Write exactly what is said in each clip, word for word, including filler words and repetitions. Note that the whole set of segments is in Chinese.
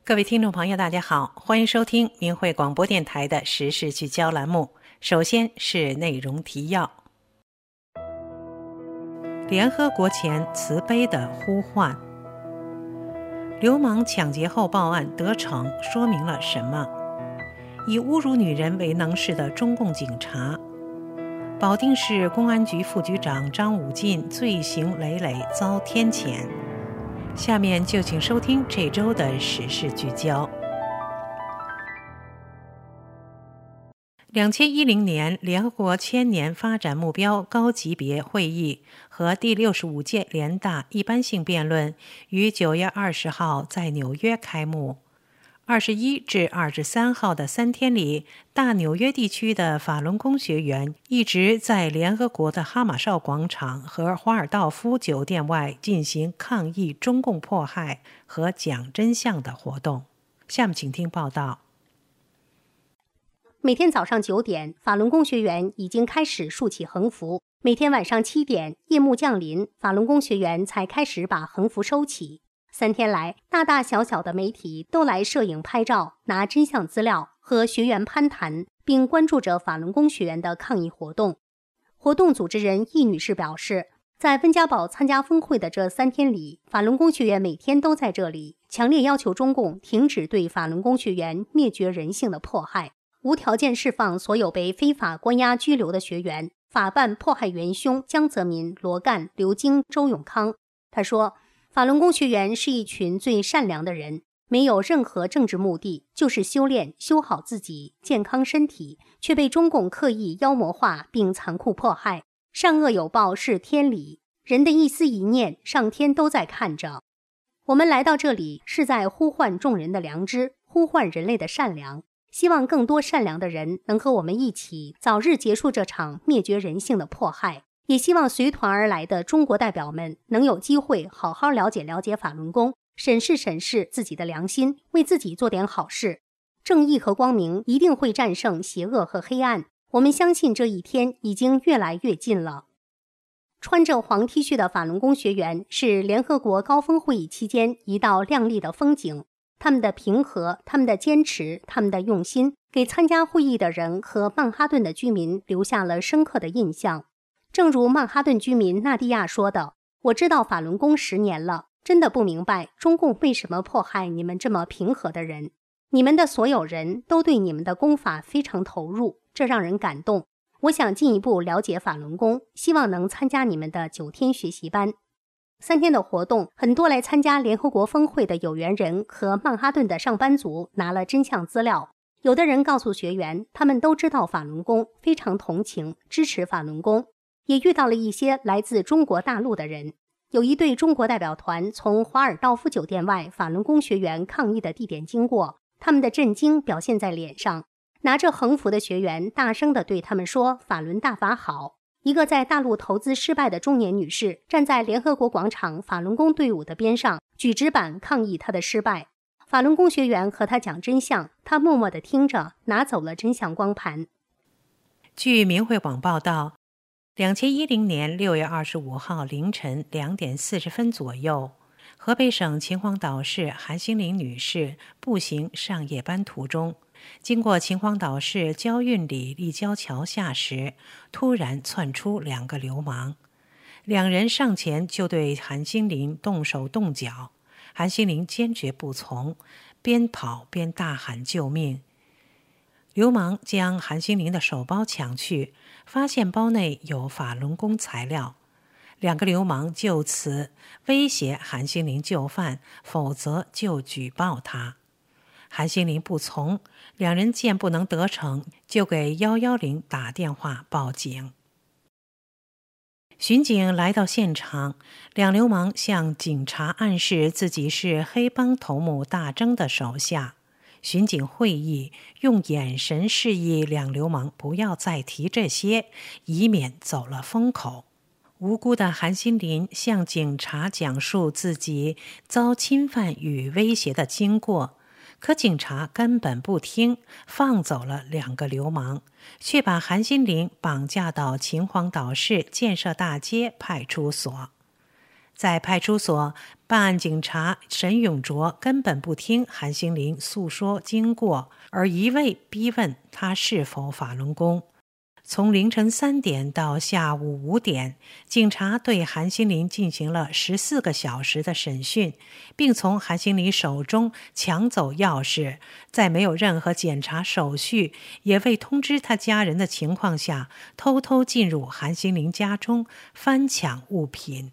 各位听众朋友大家好，欢迎收听明慧广播电台的时事聚焦栏目。首先是内容提要。联合国前慈悲的呼唤。流氓抢劫后报案得逞，说明了什么？以侮辱女人为能事的中共警察。保定市公安局副局长张武进罪行累累遭天谴。下面就请收听这周的时事聚焦。二零一零年联合国千年发展目标高级别会议和第六十五届联大一般性辩论于九月二十号在纽约开幕。二十一至二十三号的三天里，大纽约地区的法轮功学员一直在联合国的哈马哨广场和华尔道夫酒店外进行抗议中共迫害和讲真相的活动。下面请听报道。 每天早上九点，法轮功学员已经开始竖起横幅；每天晚上七点，夜幕降临，法轮功学员才开始把横幅收起。三天来，大大小小的媒体都来摄影拍照，拿真相资料，和学员攀谈，并关注着法轮功学员的抗议活动。活动组织人易女士表示，在温家宝参加峰会的这三天里，法轮功学员每天都在这里，强烈要求中共停止对法轮功学员灭绝人性的迫害，无条件释放所有被非法关押拘留的学员，法办迫害元凶江泽民、罗干、刘晶、周永康。他说，法轮功学员是一群最善良的人，没有任何政治目的，就是修炼修好自己健康身体，却被中共刻意妖魔化并残酷迫害。善恶有报是天理，人的一丝一念，上天都在看着。我们来到这里是在呼唤众人的良知，呼唤人类的善良，希望更多善良的人能和我们一起早日结束这场灭绝人性的迫害，也希望随团而来的中国代表们能有机会好好了解了解法轮功，审视审视自己的良心，为自己做点好事。正义和光明一定会战胜邪恶和黑暗，我们相信这一天已经越来越近了。穿着黄 T 恤的法轮功学员是联合国高峰会议期间一道亮丽的风景，他们的平和，他们的坚持，他们的用心，给参加会议的人和曼哈顿的居民留下了深刻的印象。正如曼哈顿居民纳蒂亚说的，我知道法轮功十年了，真的不明白中共为什么迫害你们这么平和的人。你们的所有人都对你们的功法非常投入，这让人感动。我想进一步了解法轮功，希望能参加你们的九天学习班。三天的活动，很多来参加联合国峰会的有缘人和曼哈顿的上班族拿了真相资料。有的人告诉学员，他们都知道法轮功，非常同情，支持法轮功。也遇到了一些来自中国大陆的人，有一队中国代表团从华尔道夫酒店外法轮功学员抗议的地点经过，他们的震惊表现在脸上。拿着横幅的学员大声地对他们说，法轮大法好。一个在大陆投资失败的中年女士站在联合国广场法轮功队伍的边上，举纸板抗议她的失败。法轮功学员和她讲真相，她默默地听着，拿走了真相光盘。 据明慧网报道，二零一零年六月二十五号凌晨两点四十分左右，河北省秦皇岛市韩兴玲女士步行上夜班途中，经过秦皇岛市交运里立交桥下时，突然窜出两个流氓，两人上前就对韩兴玲动手动脚，韩兴玲坚决不从，边跑边大喊救命。流氓将韩兴玲的手包抢去，发现包内有法轮功材料，两个流氓就此威胁韩兴玲就范，否则就举报他。韩兴玲不从，两人见不能得逞，就给一一零打电话报警。巡警来到现场，两流氓向警察暗示自己是黑帮头目大征的手下。巡警会议，用眼神示意两流氓不要再提这些，以免走了风口。无辜的韩兴玲向警察讲述自己遭侵犯与威胁的经过，可警察根本不听，放走了两个流氓，却把韩兴玲绑架到秦皇岛市建设大街派出所。 在派出所，办案警察沈永卓根本不听韩兴林诉说经过，而一味逼问他是否法轮功。从凌晨三点到下午五点，警察对韩兴林进行了十四个小时的审讯，并从韩兴林手中抢走钥匙，在没有任何检查手续，也未通知他家人的情况下，偷偷进入韩兴林家中翻抢物品。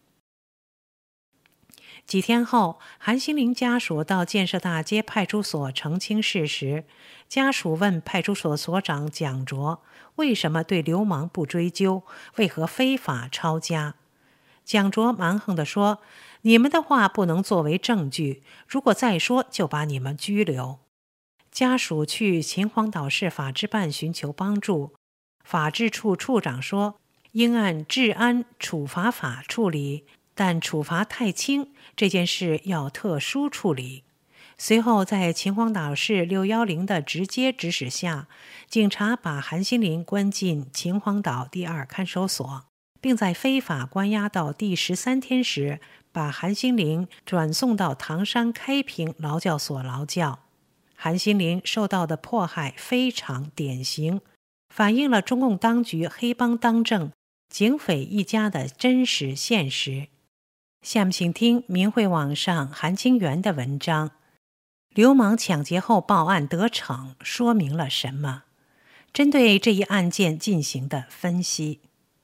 几天后，韩兴林家属到建设大街派出所澄清事实。家属问派出所所长蒋卓，为什么对流氓不追究，为何非法抄家？蒋卓蛮横地说，你们的话不能作为证据，如果再说就把你们拘留。家属去秦皇岛市法制办寻求帮助，法制处处长说，应按治安处罚法处理，但处罚太轻，这件事要特殊处理。随后在秦皇岛市六一零的直接指使下，警察把韩兴林关进秦皇岛第二看守所，并在非法关押到第十三天时，把韩兴林转送到唐山开平劳教所劳教。韩兴林受到的迫害非常典型，反映了中共当局黑帮当政、警匪一家的真实现实。下面请听明慧网上韩清源的文章，流氓抢劫后报案得逞，说明了什么？针对这一案件进行的分析。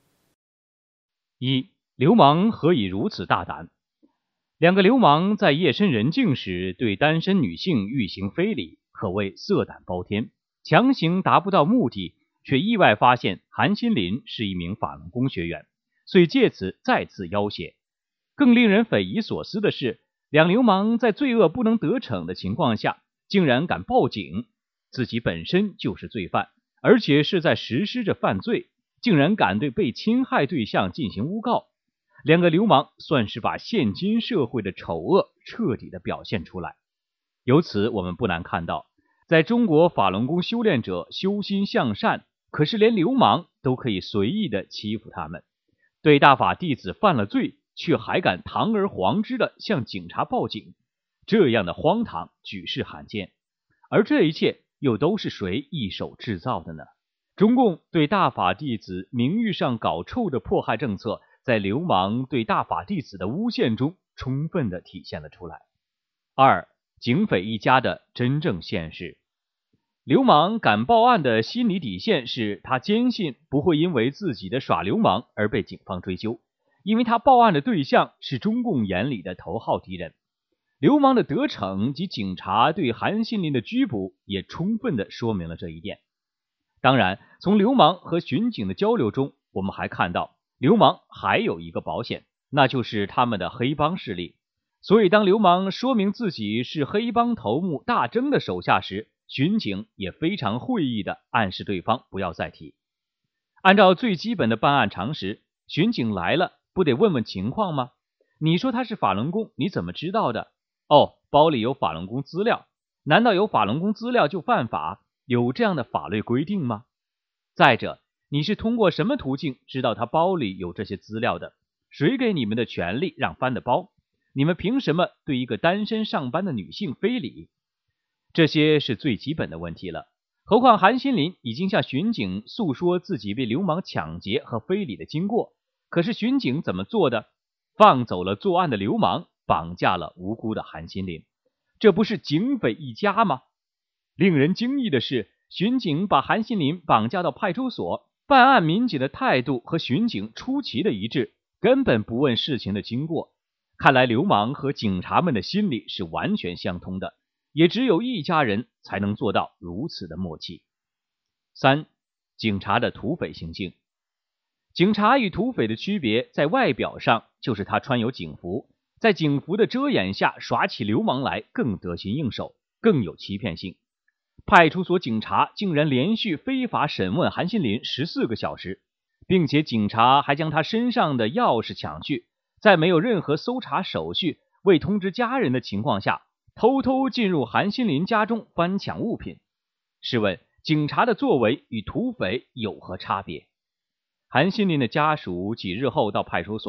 一、流氓何以如此大胆？两个流氓在夜深人静时对单身女性欲行非礼，可谓色胆包天，强行达不到目的，却意外发现韩兴林是一名法轮功学员，遂借此再次要挟。更令人匪夷所思的是，两流氓在罪恶不能得逞的情况下，竟然敢报警，自己本身就是罪犯，而且是在实施着犯罪，竟然敢对被侵害对象进行诬告。两个流氓算是把现今社会的丑恶彻底的表现出来。由此我们不难看到，在中国法轮功修炼者修心向善，可是连流氓都可以随意的欺负他们，对大法弟子犯了罪，却还敢堂而皇之的向警察报警，这样的荒唐举世罕见。而这一切又都是谁一手制造的呢？中共对大法弟子名誉上搞臭的迫害政策，在流氓对大法弟子的诬陷中充分地体现了出来。二、警匪一家的真正现实。流氓敢报案的心理底线是，他坚信不会因为自己的耍流氓而被警方追究，因为他报案的对象是中共眼里的头号敌人。流氓的得逞及警察对韩兴林的拘捕也充分地说明了这一点。当然，从流氓和巡警的交流中，我们还看到流氓还有一个保险，那就是他们的黑帮势力。所以当流氓说明自己是黑帮头目大征的手下时，巡警也非常会意地暗示对方不要再提。按照最基本的办案常识，巡警来了不得问问情况吗？你说他是法轮功，你怎么知道的？哦，包里有法轮功资料。难道有法轮功资料就犯法？有这样的法律规定吗？再者，你是通过什么途径知道他包里有这些资料的？谁给你们的权利让翻的包？你们凭什么对一个单身上班的女性非礼？这些是最基本的问题了。何况韩兴林已经向巡警诉说自己被流氓抢劫和非礼的经过，可是巡警怎么做的？放走了作案的流氓，绑架了无辜的韩兴林，这不是警匪一家吗？令人惊异的是，巡警把韩兴林绑架到派出所，办案民警的态度和巡警出奇的一致，根本不问事情的经过。看来流氓和警察们的心理是完全相通的，也只有一家人才能做到如此的默契。三、警察的土匪行径。警察与土匪的区别在外表上，就是他穿有警服，在警服的遮掩下耍起流氓来更得心应手，更有欺骗性。派出所警察竟然连续非法审问韩兴林十四个小时，并且警察还将他身上的钥匙抢去，在没有任何搜查手续、未通知家人的情况下，偷偷进入韩兴林家中翻抢物品。试问，警察的作为与土匪有何差别？韩兴林的家属几日后到派出所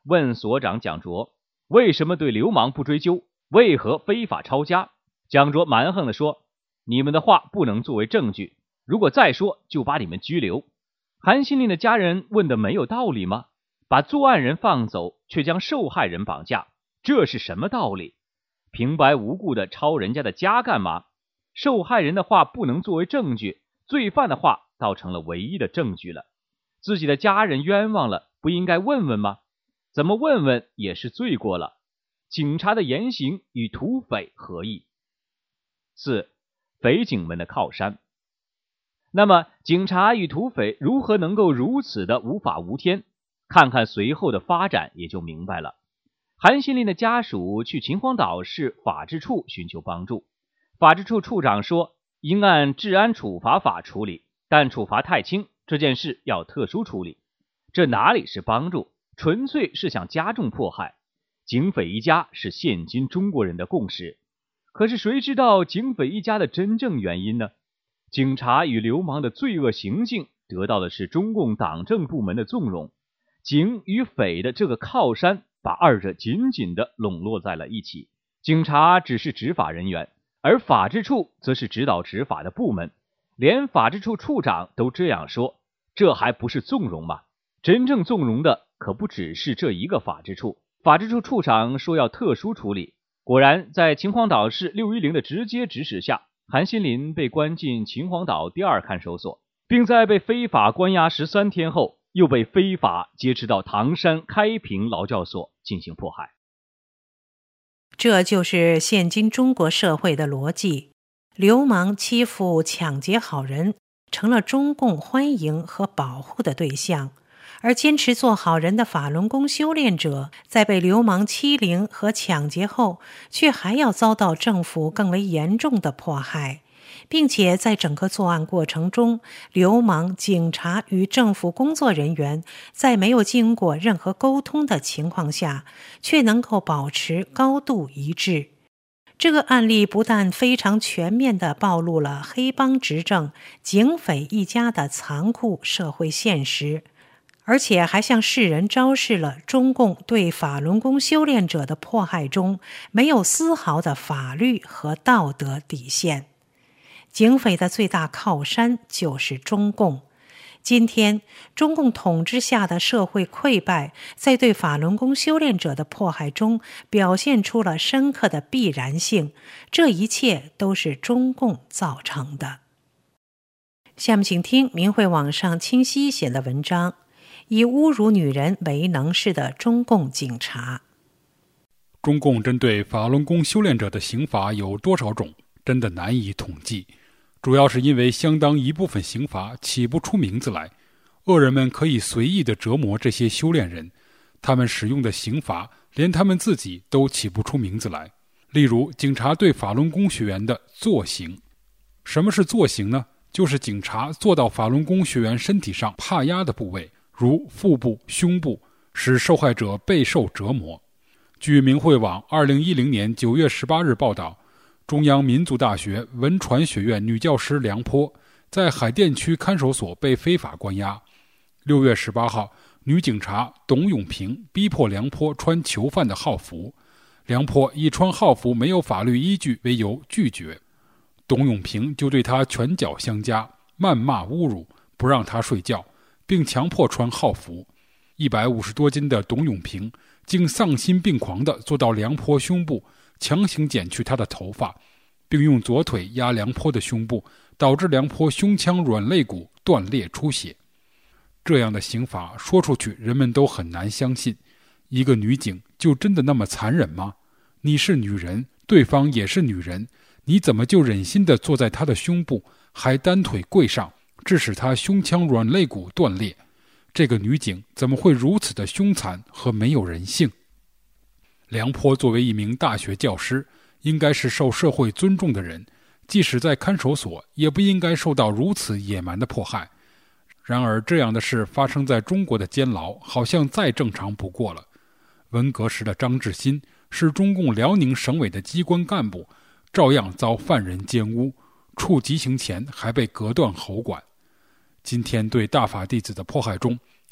问所长蒋卓，为什么对流氓不追究，为何非法抄家？蒋卓蛮横地说，你们的话不能作为证据，如果再说就把你们拘留。韩新林的家人问的没有道理吗？把作案人放走，却将受害人绑架，这是什么道理？平白无故的抄人家的家干嘛？受害人的话不能作为证据，罪犯的话倒成了唯一的证据了。自己的家人冤枉了，不应该问问吗？怎么问问也是罪过了。警察的言行与土匪何异？四、匪警们的靠山。那么警察与土匪如何能够如此的无法无天？看看随后的发展也就明白了。韩新林的家属去秦皇岛市法制处寻求帮助，法制处处长说应按治安处罚法处理，但处罚太轻，这件事要特殊处理。这哪里是帮助，纯粹是想加重迫害。警匪一家是现今中国人的共识，可是谁知道警匪一家的真正原因呢？警察与流氓的罪恶行径得到的是中共党政部门的纵容，警与匪的这个靠山把二者紧紧地笼络在了一起。警察只是执法人员，而法制处则是指导执法的部门，连法制处处长都这样说，这还不是纵容吗？真正纵容的可不只是这一个法制处。法制处处长说要特殊处理，果然在秦皇岛市六一零的直接指使下，韩新林被关进秦皇岛第二看守所，并在被非法关押十三天后，又被非法接持到唐山开平劳教所进行迫害。 这就是现今中国社会的逻辑，流氓欺负抢劫好人，成了中共欢迎和保护的对象，而坚持做好人的法轮功修炼者，在被流氓欺凌和抢劫后，却还要遭到政府更为严重的迫害，并且在整个作案过程中，流氓、警察与政府工作人员在没有经过任何沟通的情况下，却能够保持高度一致。这个案例不但非常全面地暴露了黑帮执政、警匪一家的残酷社会现实，而且还向世人昭示了中共对法轮功修炼者的迫害中没有丝毫的法律和道德底线。警匪的最大靠山就是中共。今天中共统治下的社会溃败，在对法轮功修炼者的迫害中表现出了深刻的必然性，这一切都是中共造成的。下面请听明慧网上清晰写的文章，以侮辱女人为能事的中共警察。 中共针对法轮功修炼者的刑罚有多少种，真的难以统计，主要是因为相当一部分刑罚起不出名字来，恶人们可以随意地折磨这些修炼人，他们使用的刑罚连他们自己都起不出名字来。例如警察对法轮功学员的坐刑。什么是坐刑呢？就是警察坐到法轮功学员身体上怕压的部位，如腹部、胸部，使受害者备受折磨。据明慧网二零一零年九月十八日报道，中央民族大学文传学院女教师梁坡在海淀区看守所被非法关押。六月十八号，女警察董永平逼迫梁坡穿囚犯的号服，梁坡以穿号服没有法律依据为由拒绝，董永平就对她拳脚相加，谩骂侮辱，不让她睡觉，并强迫穿号服。一百五十多斤的董永平竟丧心病狂地坐到梁坡胸部，强行剪去她的头发，并用左腿压梁坡的胸部，导致梁坡胸腔软肋骨断裂出血。这样的刑罚说出去人们都很难相信，一个女警就真的那么残忍吗？你是女人，对方也是女人，你怎么就忍心地坐在她的胸部，还单腿跪上，致使她胸腔软肋骨断裂？这个女警怎么会如此的凶残和没有人性？梁坡作为一名大学教师，应该是受社会尊重的人，即使在看守所，也不应该受到如此野蛮的迫害。然而这样的事发生在中国的监牢，好像再正常不过了。文革时的张志新是中共辽宁省委的机关干部，照样遭犯人奸污，处极刑前还被隔断喉管。今天对大法弟子的迫害中，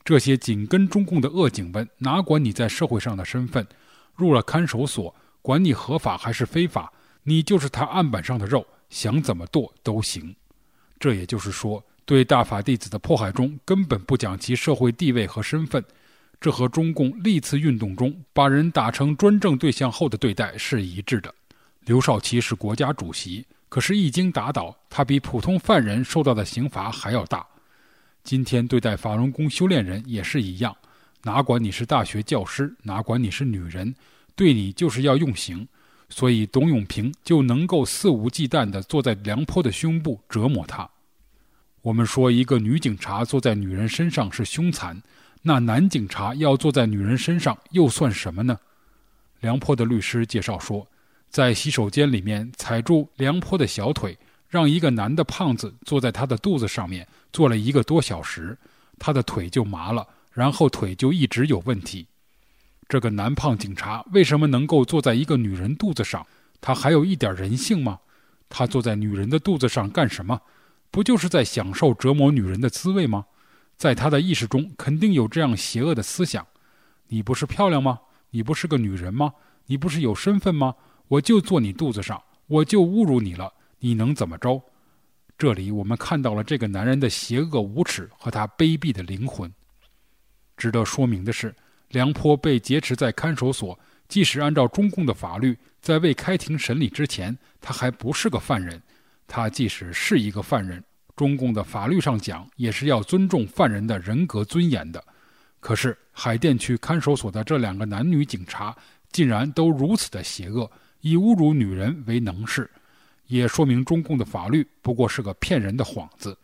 这些紧跟中共的恶警们哪管你在社会上的身份，入了看守所，管你合法还是非法，你就是他案板上的肉，想怎么剁都行。这也就是说，对大法弟子的迫害中根本不讲其社会地位和身份，这和中共历次运动中把人打成专政对象后的对待是一致的。刘少奇是国家主席，可是一经打倒，他比普通犯人受到的刑罚还要大。今天对待法轮功修炼人也是一样，哪管你是大学教师，哪管你是女人，对你就是要用刑。所以董永平就能够肆无忌惮地坐在梁坡的胸部折磨他。我们说一个女警察坐在女人身上是凶残，那男警察要坐在女人身上又算什么呢？梁坡的律师介绍说，在洗手间里面踩住梁坡的小腿，让一个男的胖子坐在他的肚子上面坐了一个多小时，他的腿就麻了，然后腿就一直有问题。这个男胖警察为什么能够坐在一个女人肚子上？他还有一点人性吗？他坐在女人的肚子上干什么？不就是在享受折磨女人的滋味吗？在他的意识中肯定有这样邪恶的思想。你不是漂亮吗？你不是个女人吗？你不是有身份吗？我就坐你肚子上，我就侮辱你了，你能怎么着？这里我们看到了这个男人的邪恶无耻和他卑鄙的灵魂。值得说明的是，梁坡被劫持在看守所，即使按照中共的法律，在未开庭审理之前，他还不是个犯人。他即使是一个犯人，中共的法律上讲也是要尊重犯人的人格尊严的。可是海淀区看守所的这两个男女警察竟然都如此的邪恶，以侮辱女人为能事，也说明中共的法律不过是个骗人的幌子。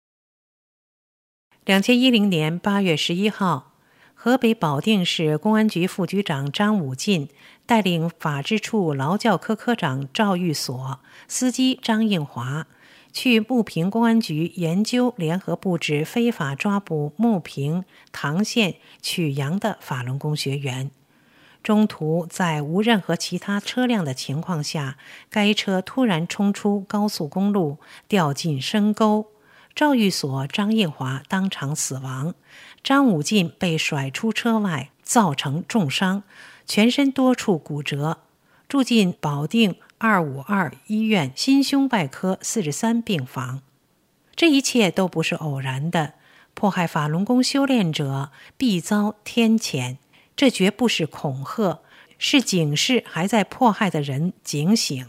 二零一零年八月十一号，河北保定市公安局副局长张武进带领法制处劳教科科长赵玉锁、司机张应华去牟平公安局研究联合布置非法抓捕牟平、唐县、曲阳的法轮功学员。中途在无任何其他车辆的情况下，该车突然冲出高速公路，掉进深沟。赵玉锁、张应华当场死亡，张武进被甩出车外，造成重伤，全身多处骨折，住进保定二五二医院心胸外科四十三病房。这一切都不是偶然的，迫害法轮功修炼者必遭天谴，这绝不是恐吓，是警示还在迫害的人警醒。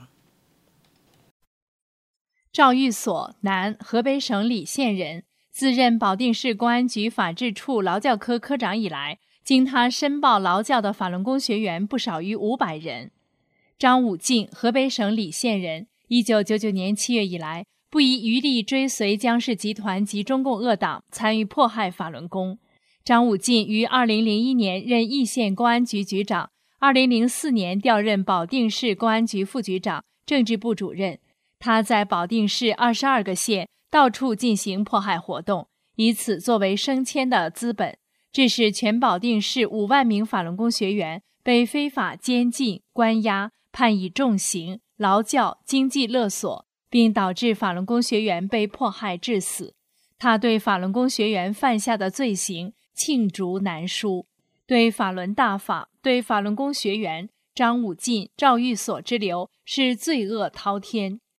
赵玉锁，男，河北省澧县人，自任保定市公安局法制处劳教科科长以来，经他申报劳教的法轮功学员不少于五百人。张武进，河北省澧县人，一九九九年七月以来，不遗余力追随江氏集团及中共恶党，参与迫害法轮功。张武进于二零零一年任易县公安局局长，二零零四年调任保定市公安局副局长、政治部主任。他在保定市二十二个县到处进行迫害活动，以此作为升迁的资本，致使全保定市五万名法轮功学员被非法监禁、关押、判以重刑、劳教、经济勒索，并导致法轮功学员被迫害致死。他对法轮功学员犯下的罪行罄竹难书，对法轮大法、对法轮功学员张武进、赵玉锁之流是罪恶滔天。